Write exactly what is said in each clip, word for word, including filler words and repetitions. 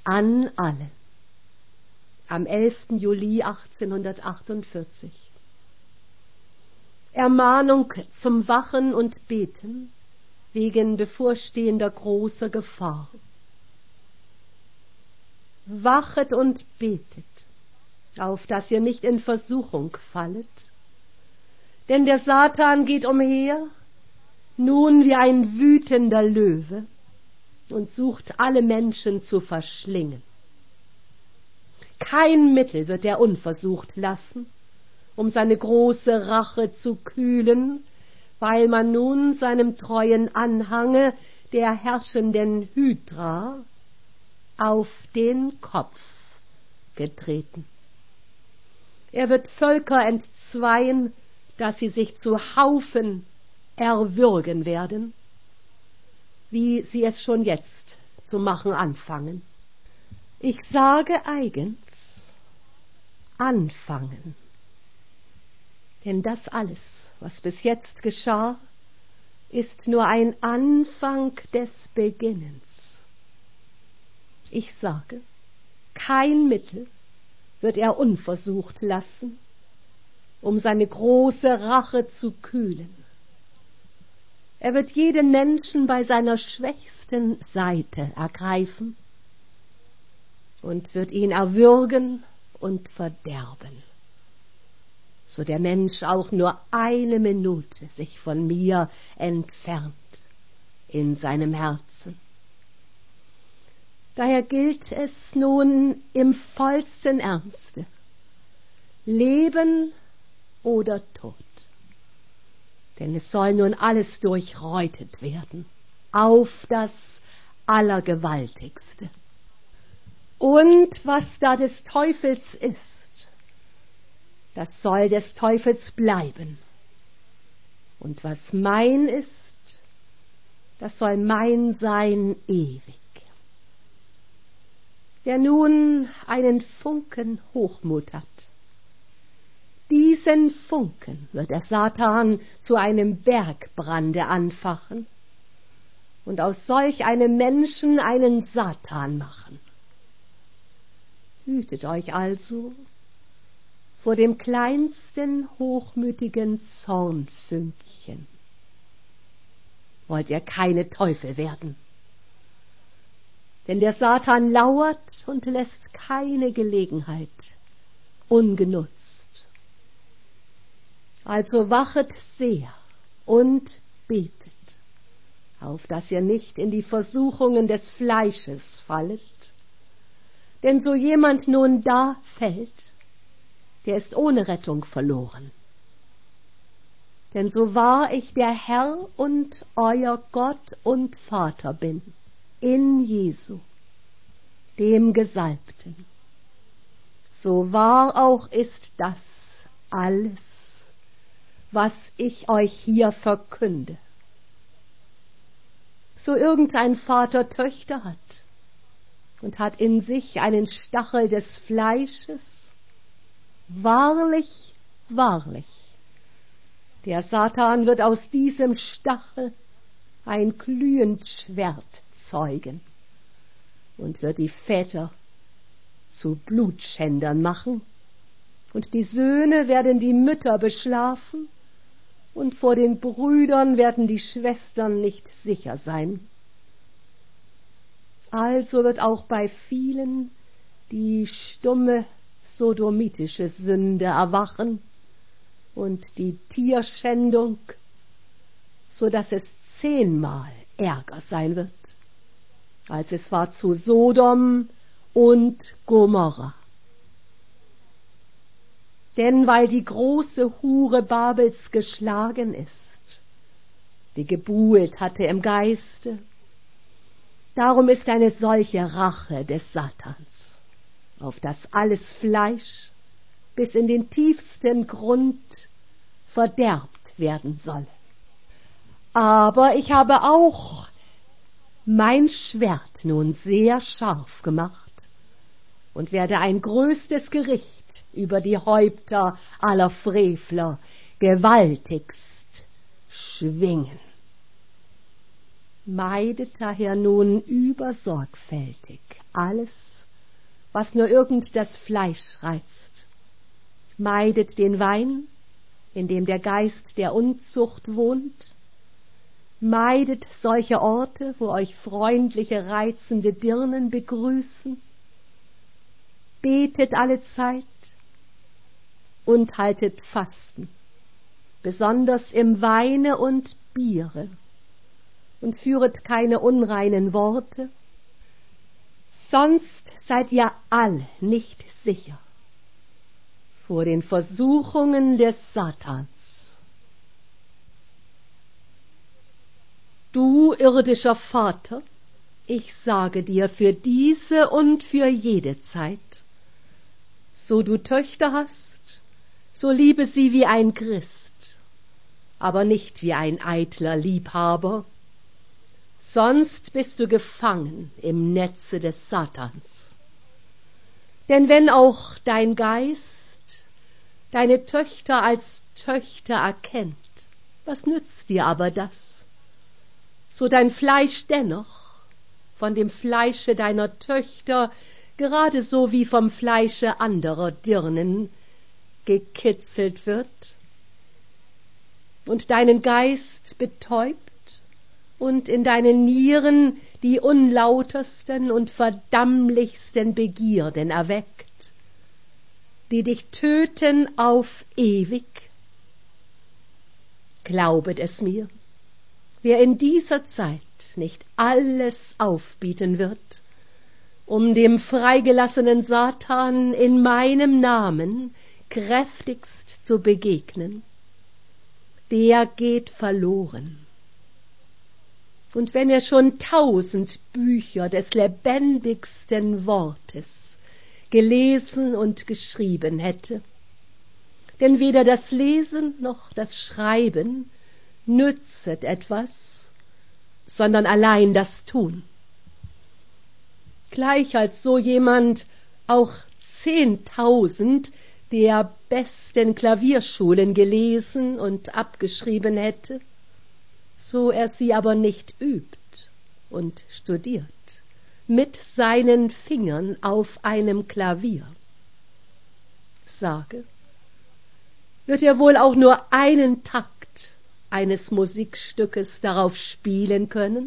An alle. Am elften Juli achtzehnhundertachtundvierzig. Ermahnung zum Wachen und Beten wegen bevorstehender großer Gefahr. Wachet und betet, auf dass ihr nicht in Versuchung fallet, denn der Satan geht umher, nun wie ein wütender Löwe, und sucht alle Menschen zu verschlingen. Kein Mittel wird er unversucht lassen, um seine große Rache zu kühlen, weil man nun seinem treuen Anhange, der herrschenden Hydra, auf den Kopf getreten. Er wird Völker entzweien, dass sie sich zu Haufen erwürgen werden, wie sie es schon jetzt zu machen anfangen. Ich sage eigens, anfangen. Denn das alles, was bis jetzt geschah, ist nur ein Anfang des Beginnens. Ich sage, kein Mittel wird er unversucht lassen, um seine große Rache zu kühlen. Er wird jeden Menschen bei seiner schwächsten Seite ergreifen und wird ihn erwürgen und verderben, so der Mensch auch nur eine Minute sich von mir entfernt in seinem Herzen. Daher gilt es nun im vollsten Ernste, Leben oder Tod. Denn es soll nun alles durchreutet werden, auf das Allergewaltigste. Und was da des Teufels ist, das soll des Teufels bleiben. Und was mein ist, das soll mein sein ewig. Wer nun einen Funken Hochmut hat, diesen Funken wird der Satan zu einem Bergbrande anfachen und aus solch einem Menschen einen Satan machen. Hütet euch also vor dem kleinsten hochmütigen Zornfünkchen. Wollt ihr keine Teufel werden? Denn der Satan lauert und lässt keine Gelegenheit ungenutzt. Also wachet sehr und betet, auf dass ihr nicht in die Versuchungen des Fleisches fallet. Denn so jemand nun da fällt, der ist ohne Rettung verloren. Denn so wahr ich der Herr und euer Gott und Vater bin, in Jesu, dem Gesalbten, so wahr auch ist das alles, was ich euch hier verkünde. So irgendein Vater Töchter hat und hat in sich einen Stachel des Fleisches, wahrlich, wahrlich, der Satan wird aus diesem Stachel ein glühend Schwert zeugen und wird die Väter zu Blutschändern machen, und die Söhne werden die Mütter beschlafen, und vor den Brüdern werden die Schwestern nicht sicher sein. Also wird auch bei vielen die stumme sodomitische Sünde erwachen und die Tierschändung, so dass es zehnmal ärger sein wird, als es war zu Sodom und Gomorra. Denn weil die große Hure Babels geschlagen ist, die gebuhlt hatte im Geiste, darum ist eine solche Rache des Satans, auf das alles Fleisch bis in den tiefsten Grund verderbt werden soll. Aber ich habe auch mein Schwert nun sehr scharf gemacht und werde ein größtes Gericht über die Häupter aller Frevler gewaltigst schwingen. Meidet daher nun übersorgfältig alles, was nur irgend das Fleisch reizt. Meidet den Wein, in dem der Geist der Unzucht wohnt. Meidet solche Orte, wo euch freundliche, reizende Dirnen begrüßen. Betet alle Zeit und haltet Fasten, besonders im Weine und Biere, und führet keine unreinen Worte, sonst seid ihr alle nicht sicher vor den Versuchungen des Satans. Du irdischer Vater, ich sage dir für diese und für jede Zeit, so du Töchter hast, so liebe sie wie ein Christ, aber nicht wie ein eitler Liebhaber, sonst bist du gefangen im Netze des Satans. Denn wenn auch dein Geist deine Töchter als Töchter erkennt, was nützt dir aber das? So dein Fleisch dennoch von dem Fleische deiner Töchter gerade so wie vom Fleische anderer Dirnen gekitzelt wird und deinen Geist betäubt und in deinen Nieren die unlautersten und verdammlichsten Begierden erweckt, die dich töten auf ewig. Glaubet es mir, wer in dieser Zeit nicht alles aufbieten wird, um dem freigelassenen Satan in meinem Namen kräftigst zu begegnen, der geht verloren. Und wenn er schon tausend Bücher des lebendigsten Wortes gelesen und geschrieben hätte, denn weder das Lesen noch das Schreiben nützet etwas, sondern allein das Tun. Gleich als so jemand auch zehntausend der besten Klavierschulen gelesen und abgeschrieben hätte, so er sie aber nicht übt und studiert mit seinen Fingern auf einem Klavier. Sage, wird er wohl auch nur einen Takt eines Musikstückes darauf spielen können?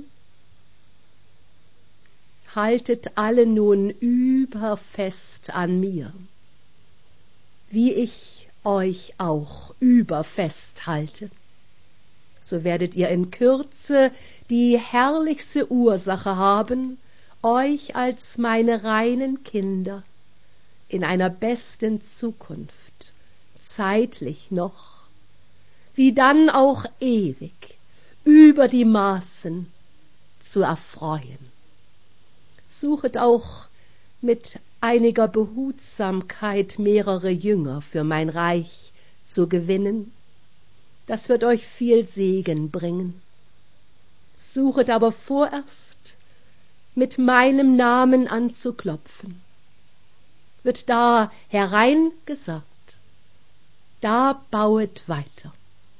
Haltet alle nun überfest an mir, wie ich euch auch überfest halte. So werdet ihr in Kürze die herrlichste Ursache haben, euch als meine reinen Kinder in einer besten Zukunft, zeitlich noch, wie dann auch ewig, über die Maßen zu erfreuen. Suchet auch mit einiger Behutsamkeit mehrere Jünger für mein Reich zu gewinnen. Das wird euch viel Segen bringen. Suchet aber vorerst, mit meinem Namen anzuklopfen. Wird da hereingesagt, da bauet weiter.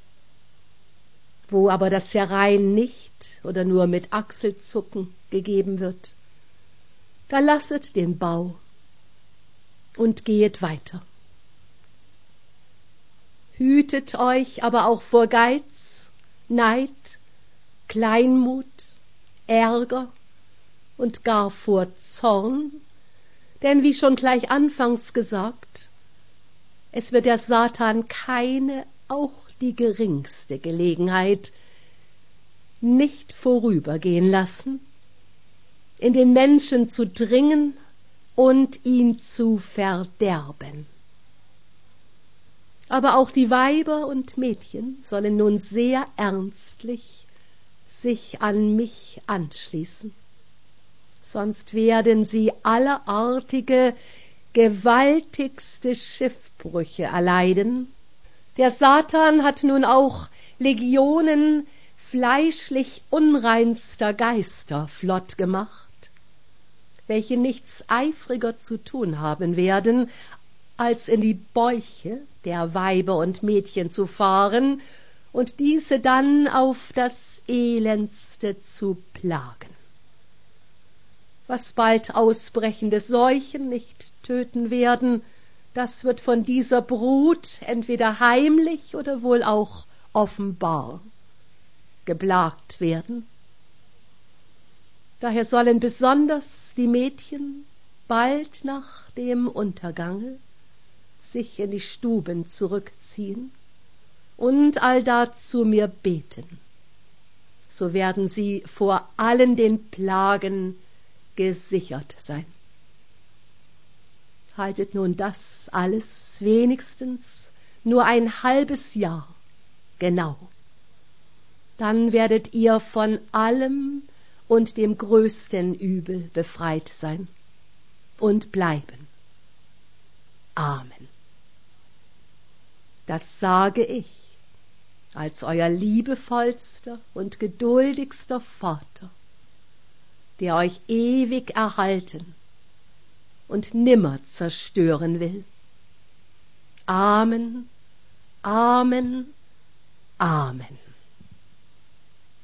Wo aber das Herein nicht oder nur mit Achselzucken gegeben wird, da lasset den Bau und gehet weiter. Hütet euch aber auch vor Geiz, Neid, Kleinmut, Ärger und gar vor Zorn, denn wie schon gleich anfangs gesagt, es wird der Satan keine, auch die geringste Gelegenheit nicht vorübergehen lassen, in den Menschen zu dringen und ihn zu verderben. Aber auch die Weiber und Mädchen sollen nun sehr ernstlich sich an mich anschließen. Sonst werden sie allerartige, gewaltigste Schiffbrüche erleiden. Der Satan hat nun auch Legionen fleischlich unreinster Geister flott gemacht, welche nichts eifriger zu tun haben werden, als in die Bäuche der Weiber und Mädchen zu fahren und diese dann auf das Elendste zu plagen. Was bald ausbrechende Seuchen nicht töten werden, das wird von dieser Brut entweder heimlich oder wohl auch offenbar geplagt werden. Daher sollen besonders die Mädchen bald nach dem Untergange sich in die Stuben zurückziehen und allda zu mir beten. So werden sie vor allen den Plagen gesichert sein. Haltet nun das alles wenigstens nur ein halbes Jahr genau. Dann werdet ihr von allem und dem größten Übel befreit sein und bleiben. Amen. Das sage ich als euer liebevollster und geduldigster Vater, der euch ewig erhalten und nimmer zerstören will. Amen, Amen, Amen.